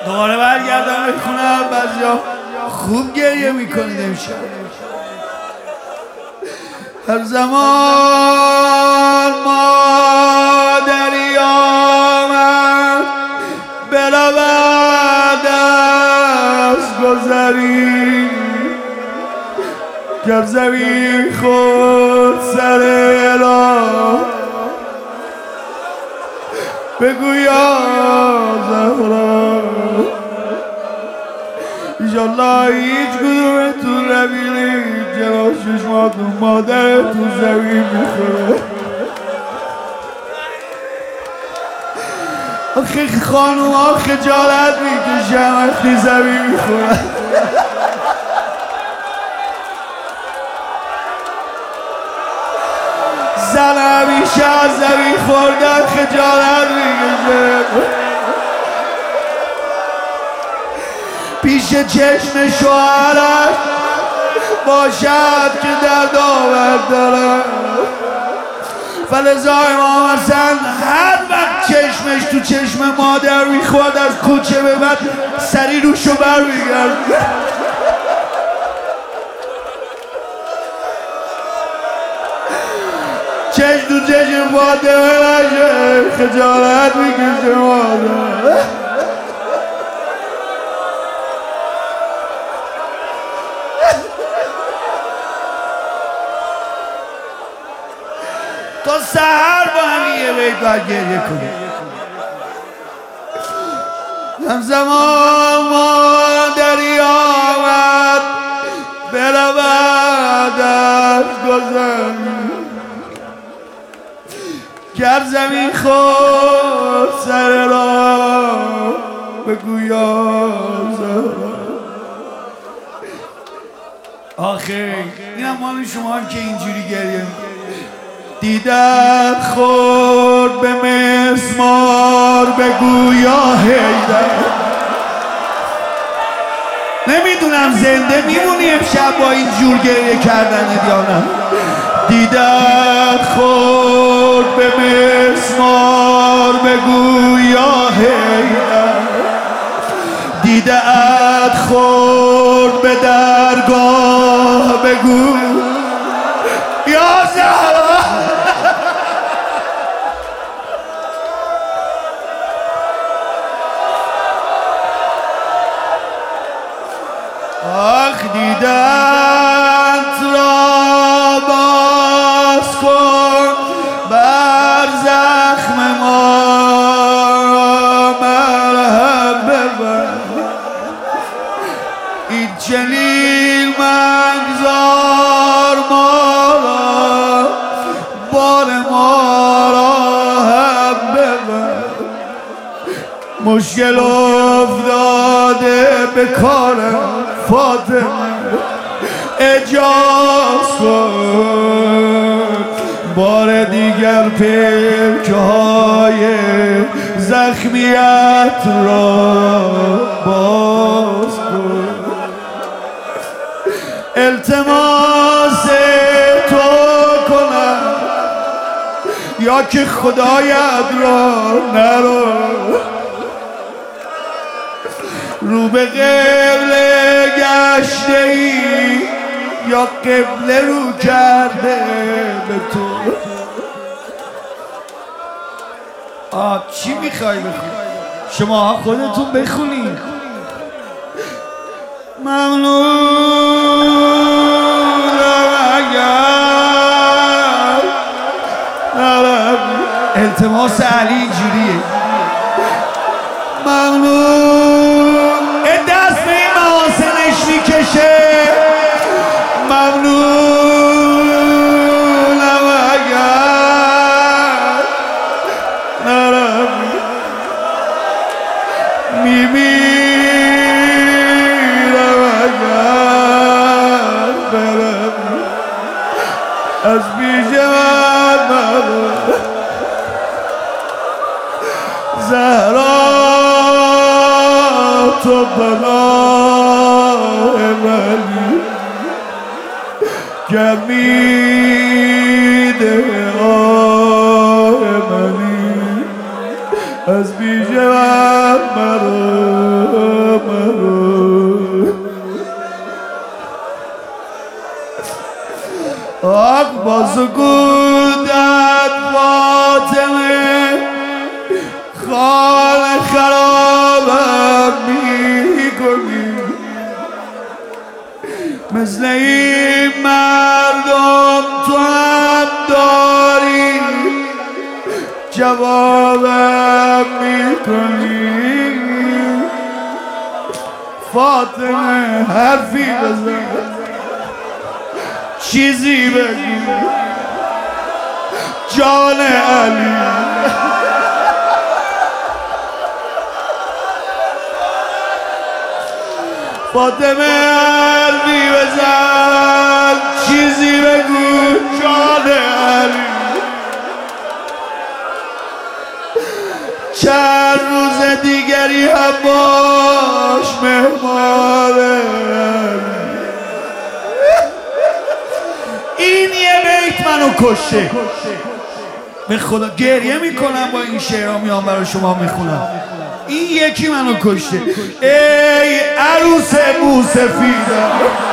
دوباره برگردم بخونم. بعضیا خوب گریه میکنید امشب. هر زمان مادری آمد برود از گذری، گر زمین خود سر را بگویا زهرا. ایشالله هیچ کدومتون نبینید جلو چشماتون مادرتون زمین میخوره. آخه خانوم ها خجالت میکشن وقتی زمین میخورن. زن همیشه از زمین خوردن خجالت میکشه. پیش چشم شوهرش باشد که درد آورد دارد. فلذا امام حسن هر وقت چشمش تو چشم مادر میخورد از کوچه به بعد سری روشو بر میگرد. چشم تو چشم مادر نشه خجالت میکشه مادر. تا سحر با همین یه بیت باید گریه کنیم. همزمان مادری آمد برود از گذر، گر زمین خود سر را بگویا زهرا. آخه اینم مال شما هم که اینجوری گریه دیدت خورد به مسمار بگویا حیدر. نمیدونم زنده میمونی امشب با این جور گریه کردن یا نه. دیدت خورد به مسمار بگویا حیدر، دیدت خورد به درگاه بگو یا زهرا. آخ دیدت را باز کن بر زخم ما مرهم ببر. این چنین مگذار ما را بار ما را هم ببر. مشکل افتاده به کارم فاطمه اجاز کن. بار دیگر پلکه های زخمیت را باز کن. التماس تو کنم یا که خدایت را نرو. رو به قبله گشته ای یا قبله رو کرده به تو. چی میخوای بخونی؟ شما خودتون بخونید. ممنونم اگر التماس علی اینجوریه. ممنون دست به این محاسنش میکشه. ممنونم اگر نرم میمیرم اگر برم از پیش من زهرا. تو بلای منی که میده آه منی از بیشه من مرو آق با سکوتت فاطمه خانه خرابم میکنی مثل این مردم تو هم داری جوابم میکنی فاطمه حرفی بزن چیزی بگی جان علی فاطمه حرفی بزن چیزی بگو جان علی چند روز دیگری هم باش مهمانه این یه بیت منو کشه به خدا گریه میکنم با این شعرها میام برای شما میخونم این یکی منو کشته ای عروس موسفیدم